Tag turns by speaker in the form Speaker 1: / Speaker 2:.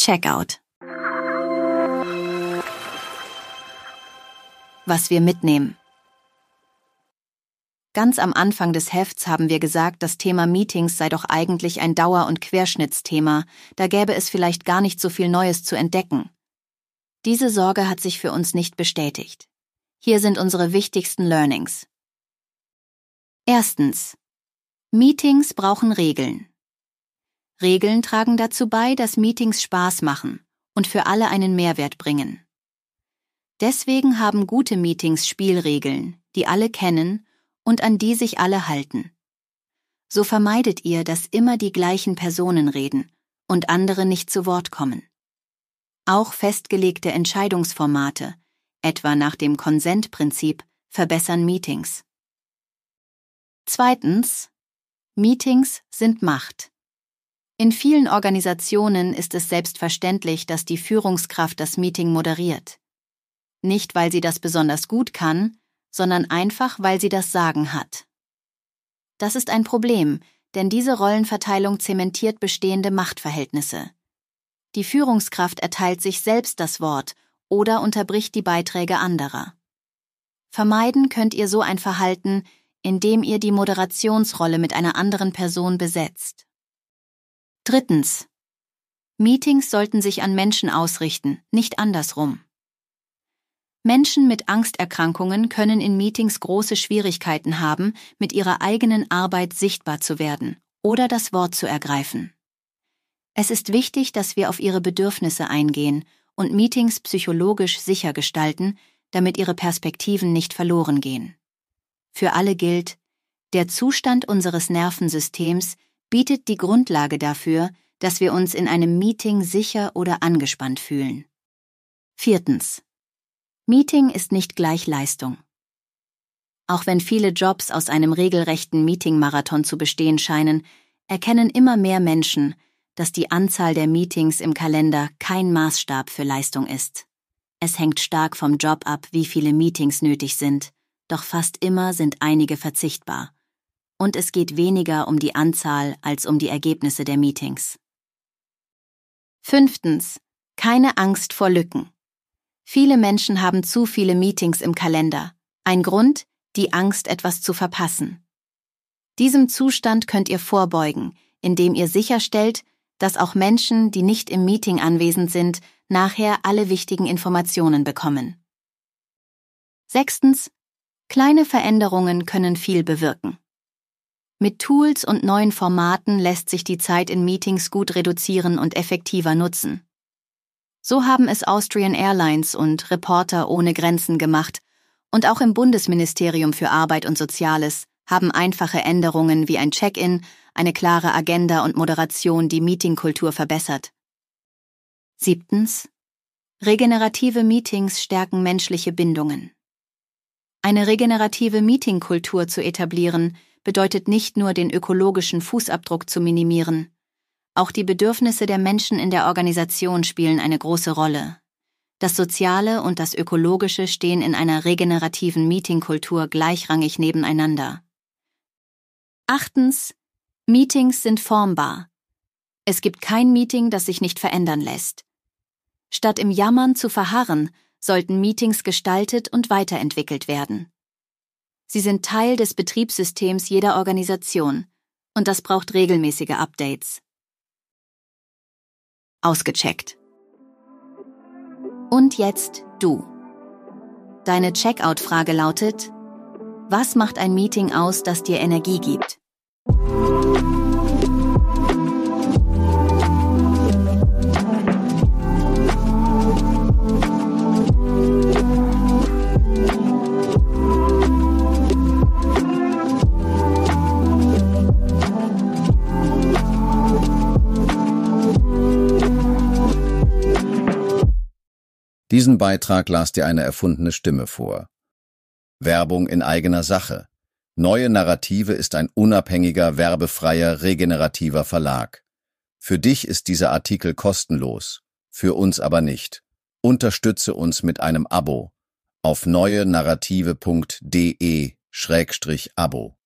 Speaker 1: Checkout. Was wir mitnehmen. Ganz am Anfang des Hefts haben wir gesagt, das Thema Meetings sei doch eigentlich ein Dauer- und Querschnittsthema, da gäbe es vielleicht gar nicht so viel Neues zu entdecken. Diese Sorge hat sich für uns nicht bestätigt. Hier sind unsere wichtigsten Learnings. Erstens. Meetings brauchen Regeln. Regeln tragen dazu bei, dass Meetings Spaß machen und für alle einen Mehrwert bringen. Deswegen haben gute Meetings Spielregeln, die alle kennen und an die sich alle halten. So vermeidet ihr, dass immer die gleichen Personen reden und andere nicht zu Wort kommen. Auch festgelegte Entscheidungsformate, etwa nach dem Konsentprinzip, verbessern Meetings. Zweitens. Meetings sind Macht. In vielen Organisationen ist es selbstverständlich, dass die Führungskraft das Meeting moderiert. Nicht, weil sie das besonders gut kann, sondern einfach, weil sie das Sagen hat. Das ist ein Problem, denn diese Rollenverteilung zementiert bestehende Machtverhältnisse. Die Führungskraft erteilt sich selbst das Wort oder unterbricht die Beiträge anderer. Vermeiden könnt ihr so ein Verhalten, indem ihr die Moderationsrolle mit einer anderen Person besetzt. Drittens. Meetings sollten sich an Menschen ausrichten, nicht andersrum. Menschen mit Angsterkrankungen können in Meetings große Schwierigkeiten haben, mit ihrer eigenen Arbeit sichtbar zu werden oder das Wort zu ergreifen. Es ist wichtig, dass wir auf ihre Bedürfnisse eingehen und Meetings psychologisch sicher gestalten, damit ihre Perspektiven nicht verloren gehen. Für alle gilt, der Zustand unseres Nervensystems bietet die Grundlage dafür, dass wir uns in einem Meeting sicher oder angespannt fühlen. Viertens. Meeting ist nicht gleich Leistung. Auch wenn viele Jobs aus einem regelrechten Meeting-Marathon zu bestehen scheinen, erkennen immer mehr Menschen, dass die Anzahl der Meetings im Kalender kein Maßstab für Leistung ist. Es hängt stark vom Job ab, wie viele Meetings nötig sind, doch fast immer sind einige verzichtbar. Und es geht weniger um die Anzahl als um die Ergebnisse der Meetings. Fünftens. Keine Angst vor Lücken. Viele Menschen haben zu viele Meetings im Kalender. Ein Grund, die Angst, etwas zu verpassen. Diesem Zustand könnt ihr vorbeugen, indem ihr sicherstellt, dass auch Menschen, die nicht im Meeting anwesend sind, nachher alle wichtigen Informationen bekommen. Sechstens. Kleine Veränderungen können viel bewirken. Mit Tools und neuen Formaten lässt sich die Zeit in Meetings gut reduzieren und effektiver nutzen. So haben es Austrian Airlines und Reporter ohne Grenzen gemacht und auch im Bundesministerium für Arbeit und Soziales haben einfache Änderungen wie ein Check-in, eine klare Agenda und Moderation die Meetingkultur verbessert. Siebtens. Regenerative Meetings stärken menschliche Bindungen. Eine regenerative Meetingkultur zu etablieren, bedeutet nicht nur, den ökologischen Fußabdruck zu minimieren. Auch die Bedürfnisse der Menschen in der Organisation spielen eine große Rolle. Das Soziale und das Ökologische stehen in einer regenerativen Meetingkultur gleichrangig nebeneinander. Achtens. Meetings sind formbar. Es gibt kein Meeting, das sich nicht verändern lässt. Statt im Jammern zu verharren, sollten Meetings gestaltet und weiterentwickelt werden. Sie sind Teil des Betriebssystems jeder Organisation und das braucht regelmäßige Updates. Ausgecheckt. Und jetzt du. Deine Checkout-Frage lautet: Was macht ein Meeting aus, das dir Energie gibt?
Speaker 2: Diesen Beitrag las dir eine erfundene Stimme vor. Werbung in eigener Sache. Neue Narrative ist ein unabhängiger, werbefreier, regenerativer Verlag. Für dich ist dieser Artikel kostenlos, für uns aber nicht. Unterstütze uns mit einem Abo auf neuenarrative.de/Abo.